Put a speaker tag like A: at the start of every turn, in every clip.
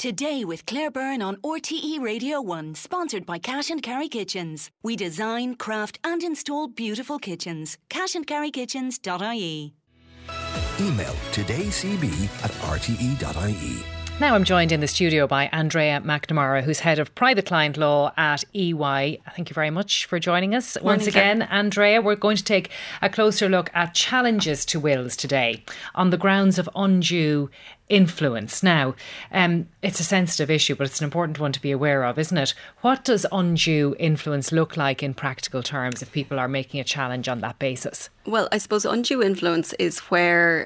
A: Today with Claire Byrne on RTE Radio 1, sponsored by Cash and Carry Kitchens. We design, craft and install beautiful kitchens. cashandcarrykitchens.ie.
B: Email todaycb@rte.ie.
C: Now I'm joined in the studio by Andrea McNamara, who's Head of Private Client Law at EY. Thank you very much for joining us once again. Andrea, we're going to take a closer look at challenges to wills today on the grounds of undue influence. Now, it's a sensitive issue, but it's an important one to be aware of, isn't it? What does undue influence look like in practical terms if people are making a challenge on that basis?
D: Well, I suppose undue influence is where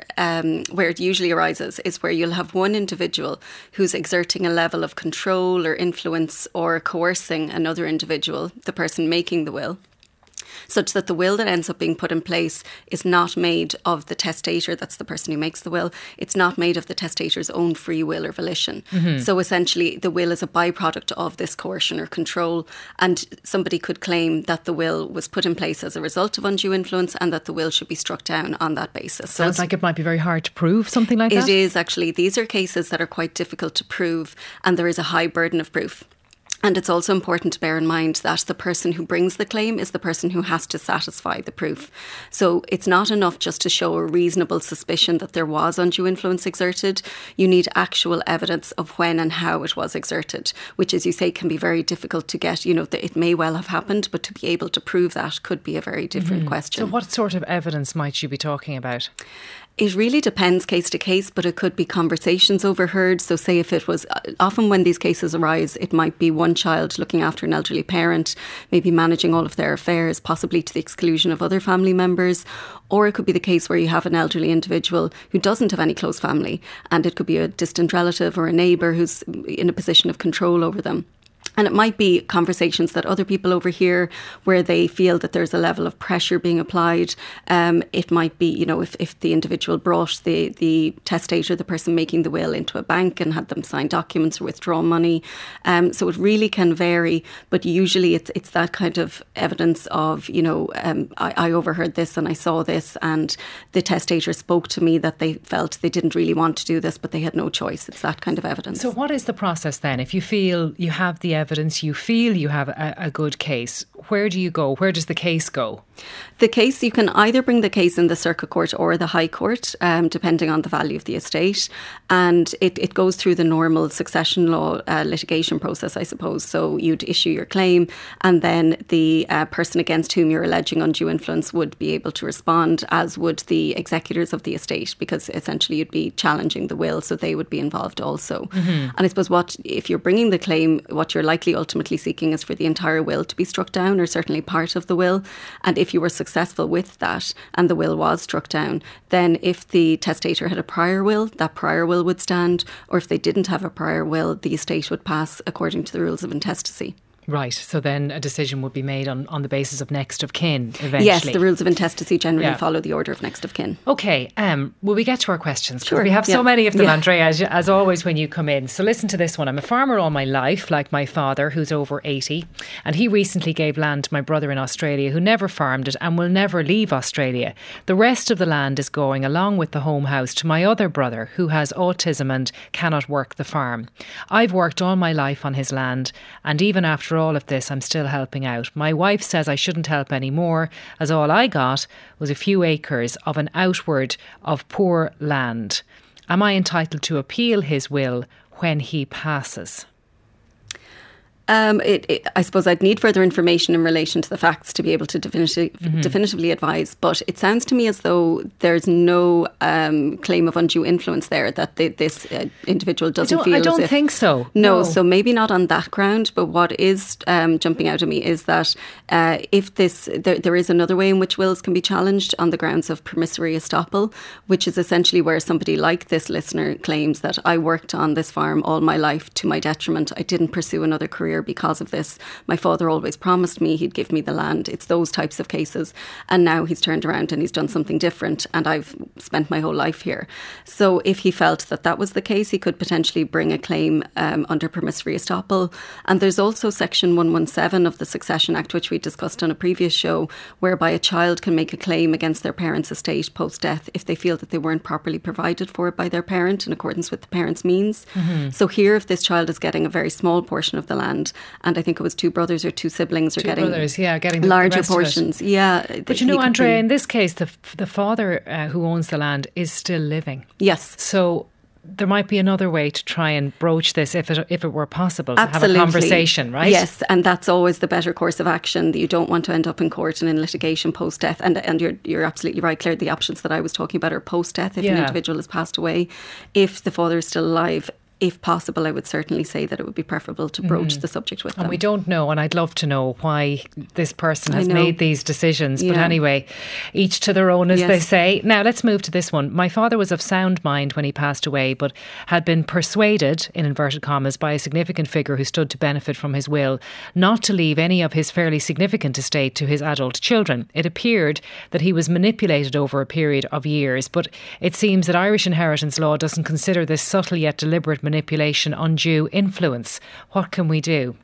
D: it usually arises, is where you'll have one individual who's exerting a level of control or influence or coercing another individual, the person making the will, such that the will that ends up being put in place is not made of the testator, that's the person who makes the will, it's not made of the testator's own free will or volition. Mm-hmm. So essentially the will is a byproduct of this coercion or control, and somebody could claim that the will was put in place as a result of undue influence and that the will should be struck down on that basis.
C: Sounds like it might be very hard to prove something like that.
D: It is actually. These are cases that are quite difficult to prove, and there is a high burden of proof. And it's also important to bear in mind that the person who brings the claim is the person who has to satisfy the proof. So it's not enough just to show a reasonable suspicion that there was undue influence exerted. You need actual evidence of when and how it was exerted, which, as you say, can be very difficult to get. You know, it may well have happened, but to be able to prove that could be a very different question.
C: So what sort of evidence might you be talking about?
D: It really depends case to case, but it could be conversations overheard. So say if it was, often when these cases arise, it might be one child looking after an elderly parent, maybe managing all of their affairs, possibly to the exclusion of other family members. Or it could be the case where you have an elderly individual who doesn't have any close family, and it could be a distant relative or a neighbour who's in a position of control over them. And it might be conversations that other people overhear where they feel that there's a level of pressure being applied. It might be, you know, if the individual brought the testator, the person making the will, into a bank and had them sign documents or withdraw money. So it really can vary, but usually it's that kind of evidence of, you know, I overheard this and I saw this and the testator spoke to me that they felt they didn't really want to do this, but they had no choice. It's that kind of evidence.
C: So what is the process then? If you feel you have the evidence, you feel you have a good case, where do you go? Where does the case go?
D: The case, you can either bring the case in the Circuit Court or the High Court, depending on the value of the estate. And it goes through the normal succession law litigation process, I suppose. So you'd issue your claim, and then the person against whom you're alleging undue influence would be able to respond, as would the executors of the estate, because essentially you'd be challenging the will, so they would be involved also. Mm-hmm. And I suppose if you're bringing the claim, what you're likely ultimately seeking is for the entire will to be struck down, or certainly part of the will. And if you were successful with that and the will was struck down, then if the testator had a prior will, that prior will would stand, or if they didn't have a prior will, the estate would pass according to the rules of intestacy.
C: Right, so then a decision would be made on the basis of next of kin eventually.
D: Yes, the rules of intestacy generally follow the order of next of kin.
C: OK, will we get to our questions?
D: Sure.
C: We have so many of them, Andrea, as always when you come in. So listen to this one. I'm a farmer all my life, like my father, who's over 80. And he recently gave land to my brother in Australia, who never farmed it and will never leave Australia. The rest of the land is going, along with the home house, to my other brother, who has autism and cannot work the farm. I've worked all my life on his land, and even after all of this, I'm still helping out. My wife says I shouldn't help anymore, as all I got was a few acres of an outward of poor land. Am I entitled to appeal his will when he passes?
D: I suppose I'd need further information in relation to the facts to be able to definitively advise, but it sounds to me as though there's no claim of undue influence there, that this individual doesn't feel as if...
C: I don't think so.
D: No, so maybe not on that ground, but what is jumping out at me is that if there is another way in which wills can be challenged on the grounds of promissory estoppel, which is essentially where somebody like this listener claims that I worked on this farm all my life to my detriment. I didn't pursue another career here because of this. My father always promised me he'd give me the land. It's those types of cases. And now he's turned around and he's done something different, and I've spent my whole life here. So if he felt that that was the case, he could potentially bring a claim under permissive estoppel. And there's also Section 117 of the Succession Act, which we discussed on a previous show, whereby a child can make a claim against their parent's estate post-death if they feel that they weren't properly provided for by their parent in accordance with the parent's means. So here, if this child is getting a very small portion of the land, and I think it was 2 brothers or 2 siblings are getting larger portions.
C: But you know, Andrea, in this case, the father who owns the land is still living.
D: Yes.
C: So there might be another way to try and broach this if it were possible to have a conversation, right?
D: Yes, and that's always the better course of action. You don't want to end up in court and in litigation post-death. And you're absolutely right, Claire. The options that I was talking about are post-death if an individual has passed away. If the father is still alive, if possible, I would certainly say that it would be preferable to broach the subject with them.
C: And we don't know, and I'd love to know why this person has made these decisions. But anyway, each to their own, as they say. Now, let's move to this one. My father was of sound mind when he passed away, but had been persuaded, in inverted commas, by a significant figure who stood to benefit from his will, not to leave any of his fairly significant estate to his adult children. It appeared that he was manipulated over a period of years, but it seems that Irish inheritance law doesn't consider this subtle yet deliberate manipulation undue influence. What can we do?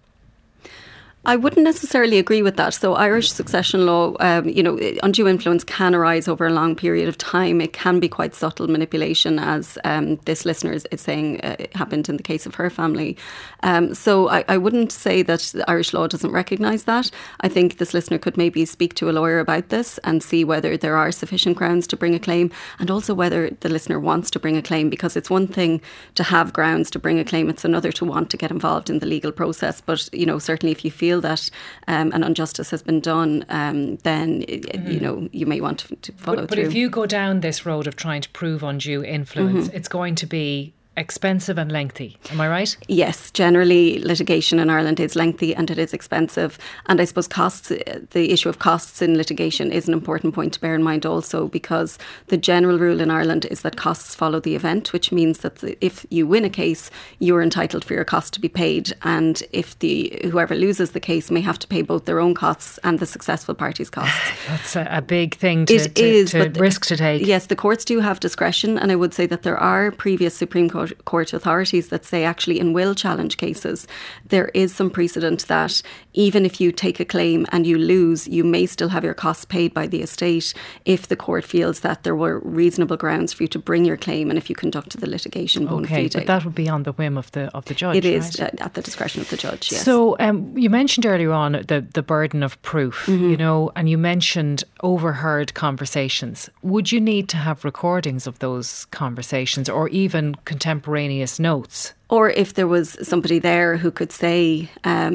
D: I wouldn't necessarily agree with that. So Irish succession law, undue influence can arise over a long period of time. It can be quite subtle manipulation, as this listener is saying happened in the case of her family. So I wouldn't say that Irish law doesn't recognise that. I think this listener could maybe speak to a lawyer about this and see whether there are sufficient grounds to bring a claim, and also whether the listener wants to bring a claim, because it's one thing to have grounds to bring a claim, it's another to want to get involved in the legal process. But, certainly if you feel that an injustice has been done, then you may want to follow through.
C: But if you go down this road of trying to prove undue influence, it's going to be expensive and lengthy. Am I right?
D: Yes, generally litigation in Ireland is lengthy and it is expensive. And I suppose costs, the issue of costs in litigation is an important point to bear in mind also, because the general rule in Ireland is that costs follow the event, which means that if you win a case, you're entitled for your costs to be paid. And if whoever loses the case may have to pay both their own costs and the successful party's costs.
C: That's a big thing to risk to take.
D: Yes, the courts do have discretion, and I would say that there are previous Supreme Court authorities that say actually in will challenge cases there is some precedent that even if you take a claim and you lose, you may still have your costs paid by the estate if the court feels that there were reasonable grounds for you to bring your claim and if you conduct the litigation bona fide.
C: But that would be on the whim of the judge.
D: It is at the discretion of the judge, yes.
C: So you mentioned earlier on the burden of proof, and you mentioned overheard conversations. Would you need to have recordings of those conversations or even contemporaneous notes?
D: Or if there was somebody there who could say,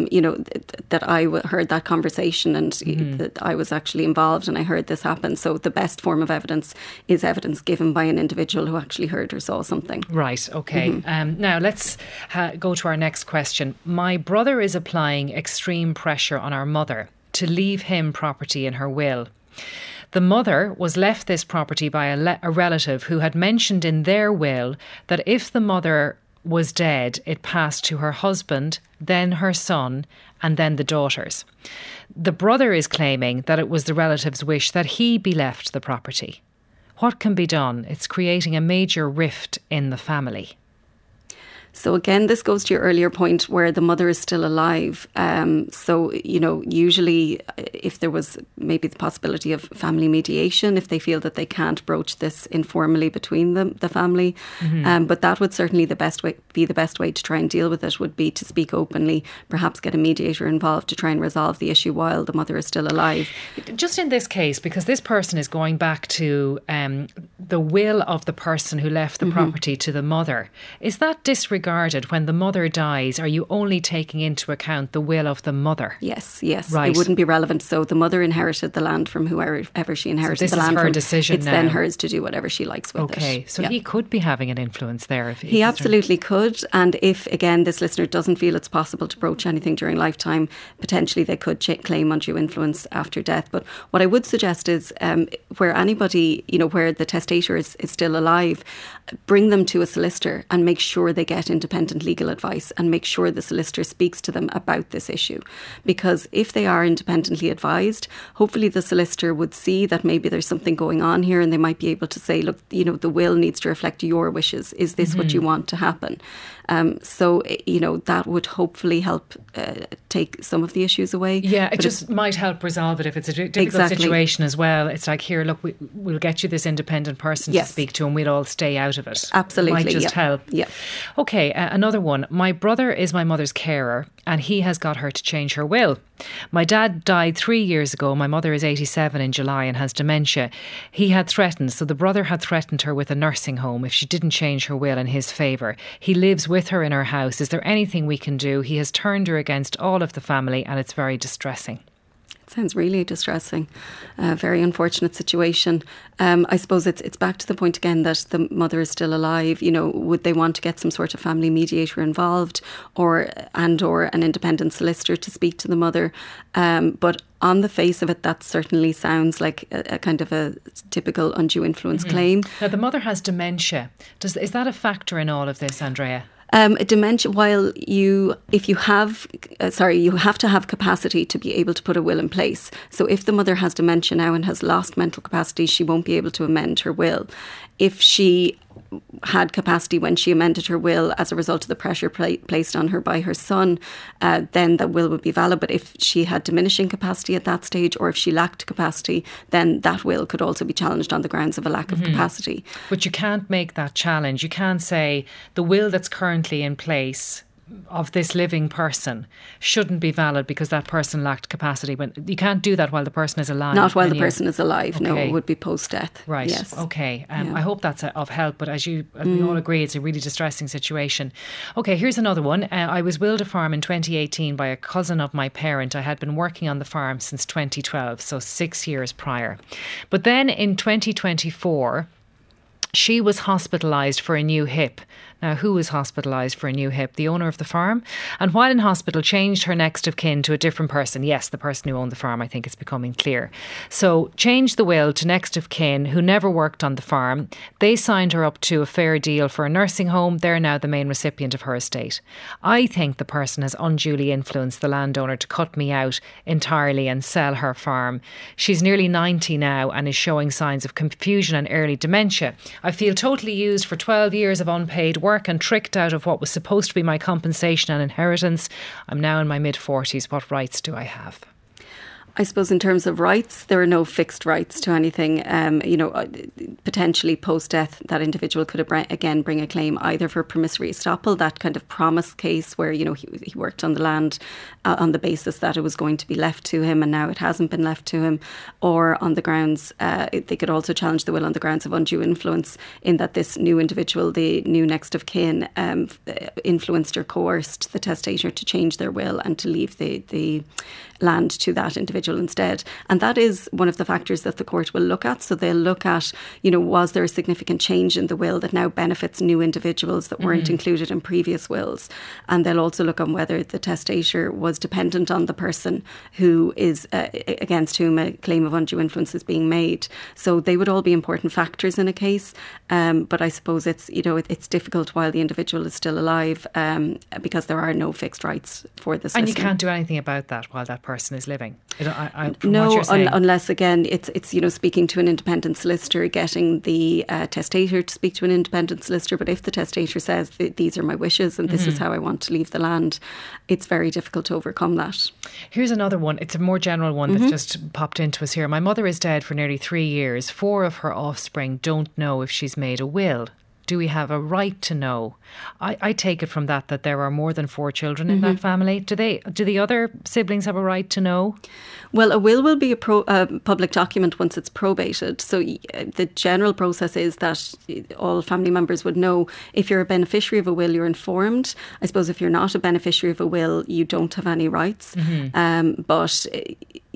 D: that I heard that conversation and that I was actually involved and I heard this happen. So the best form of evidence is evidence given by an individual who actually heard or saw something.
C: Right, okay. Now let's go to our next question. My brother is applying extreme pressure on our mother to leave him property in her will. The mother was left this property by a relative who had mentioned in their will that if the mother was dead, it passed to her husband, then her son, and then the daughters. The brother is claiming that it was the relative's wish that he be left the property. What can be done? It's creating a major rift in the family.
D: So again, this goes to your earlier point where the mother is still alive. Usually if there was maybe the possibility of family mediation, if they feel that they can't broach this informally between the family. But that would certainly be the best way to try and deal with it, would be to speak openly, perhaps get a mediator involved to try and resolve the issue while the mother is still alive.
C: Just in this case, because this person is going back to the will of the person who left the property to the mother, is that disregarded when the mother dies? Are you only taking into account the will of the mother?
D: Yes.
C: Right.
D: It wouldn't be relevant. So the mother inherited the land from whoever she inherited the land from.
C: This is her decision
D: now. It's then hers to do whatever she likes with it.
C: Okay, so he could be having an influence there.
D: He absolutely could. And if, again, this listener doesn't feel it's possible to broach anything during lifetime, potentially they could claim undue influence after death. But what I would suggest is where anybody, where the testator is still alive, bring them to a solicitor and make sure they get independent legal advice and make sure the solicitor speaks to them about this issue. Because if they are independently advised, hopefully the solicitor would see that maybe there's something going on here, and they might be able to say, look, the will needs to reflect your wishes. Is this what you want to happen? So that would hopefully help take some of the issues away.
C: Yeah, it just might help resolve it if it's a difficult situation as well. It's like, here, look, we'll get you this independent person to speak to, and we'll all stay out of it.
D: Absolutely.
C: It might just help.
D: Yeah.
C: Okay, another one. My brother is my mother's carer, and he has got her to change her will. My dad died 3 years ago. My mother is 87 in July and has dementia. He had threatened, so the brother had threatened her with a nursing home if she didn't change her will in his favour. He lives with her in her house. Is there anything we can do? He has turned her against all of the family, and it's very distressing.
D: Sounds really distressing. Very unfortunate situation. I suppose it's back to the point again that the mother is still alive. Would they want to get some sort of family mediator involved, or an independent solicitor to speak to the mother? But on the face of it, that certainly sounds like a kind of a typical undue influence claim.
C: Now, the mother has dementia. Is that a factor in all of this, Andrea?
D: Dementia, you have to have capacity to be able to put a will in place. So if the mother has dementia now and has lost mental capacity, she won't be able to amend her will. If she had capacity when she amended her will as a result of the pressure placed on her by her son, then that will would be valid. But if she had diminishing capacity at that stage, or if she lacked capacity, then that will could also be challenged on the grounds of a lack of capacity.
C: But you can't make that challenge. You can't say the will that's currently in place of this living person shouldn't be valid because that person lacked capacity. But you can't do that while the person is alive.
D: Not while the person is alive.
C: Okay.
D: No, it would be post-death.
C: Right.
D: Yes.
C: Okay. I hope that's of help. But as we all agree, it's a really distressing situation. Okay, here's another one. I was willed a farm in 2018 by a cousin of my parent. I had been working on the farm since 2012, so 6 years prior. But then in 2024, she was hospitalised for a new hip. Now, who was hospitalised for a new hip? The owner of the farm. And while in hospital, changed her next of kin to a different person. Yes, the person who owned the farm, I think it's becoming clear. So changed the will to next of kin who never worked on the farm. They signed her up to a fair deal for a nursing home. They're now the main recipient of her estate. I think the person has unduly influenced the landowner to cut me out entirely and sell her farm. She's nearly 90 now and is showing signs of confusion and early dementia. I feel totally used for 12 years of unpaid work and tricked out of what was supposed to be my compensation and inheritance. I'm now in my mid-40s. What rights do I have?
D: I suppose in terms of rights, there are no fixed rights to anything. Potentially post-death, that individual could again bring a claim either for promissory estoppel, that kind of promise case where, he worked on the land on the basis that it was going to be left to him and now it hasn't been left to him, or on the grounds, they could also challenge the will on the grounds of undue influence, in that this new individual, the new next of kin, influenced or coerced the testator to change their will and to leave the land to that individual instead. And that is one of the factors that the court will look at. So they'll look at, was there a significant change in the will that now benefits new individuals that weren't included in previous wills? And they'll also look on whether the testator was dependent on the person who is against whom a claim of undue influence is being made. So they would all be important factors in a case. But I suppose it's difficult while the individual is still alive, because there are no fixed rights for this.
C: And you can't do anything about that while that person is living.
D: No, unless again it's speaking to an independent solicitor, getting the testator to speak to an independent solicitor. But if the testator says these are my wishes and this is how I want to leave the land, it's very difficult to overcome that.
C: Here's another one. It's a more general one that's just popped into us here. My mother is dead for nearly 3 years. 4 of her offspring don't know if she's made a will. Do we have a right to know? I take it from that there are more than 4 children in that family. Do the other siblings have a right to know?
D: Well, a will be a public document once it's probated. So the general process is that all family members would know. If you're a beneficiary of a will, you're informed. I suppose if you're not a beneficiary of a will, you don't have any rights. But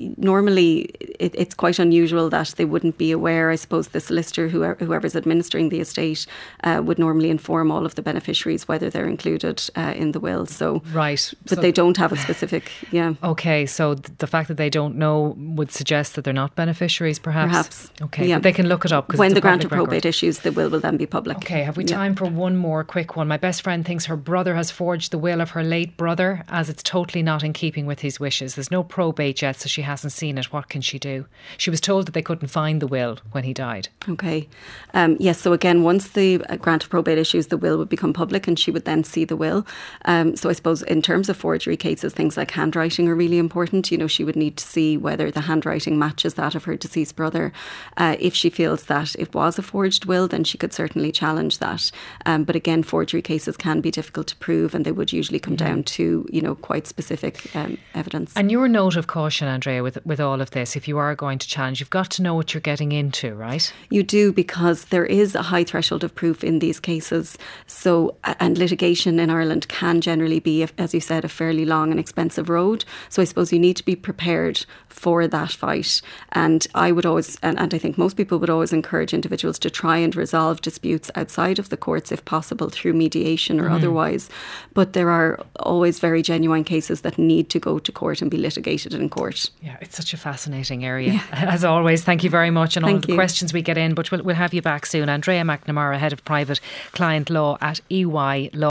D: normally it's quite unusual that they wouldn't be aware. I suppose the solicitor, whoever's administering the estate, would normally inform all of the beneficiaries whether they're included in the will. So,
C: right.
D: But they don't have a specific,
C: Okay, so the fact that they don't know would suggest that they're not beneficiaries, perhaps?
D: Perhaps.
C: Okay, but they can look it up.
D: When the grant of probate issues, the will then be public.
C: Okay, have we time for one more quick one? My best friend thinks her brother has forged the will of her late brother, as it's totally not in keeping with his wishes. There's no probate yet, so she hasn't seen it. What can she do? She was told that they couldn't find the will when he died.
D: Okay. Yes, so again, once the grant of probate issues, the will would become public and she would then see the will. So I suppose in terms of forgery cases, things like handwriting are really important. You know, she would need to see whether the handwriting matches that of her deceased brother. If she feels that it was a forged will, then she could certainly challenge that. But again, forgery cases can be difficult to prove, and they would usually come down to, quite specific evidence.
C: And your note of caution, Andrea, with all of this, if you are going to challenge, you've got to know what you're getting into, right?
D: You do, because there is a high threshold of proof in these cases. So, and litigation in Ireland can generally be, as you said, a fairly long and expensive road. So I suppose you need to be prepared for that fight. And I would always, and I think most people would always encourage individuals to try and resolve disputes outside of the courts if possible through mediation or otherwise. But there are always very genuine cases that need to go to court and be litigated in court.
C: Yeah, it's such a fascinating area. As always, thank you very much, and all of the questions we get in, but we'll have you back soon. Andrea McNamara, Head of Private Client Law at EY Law.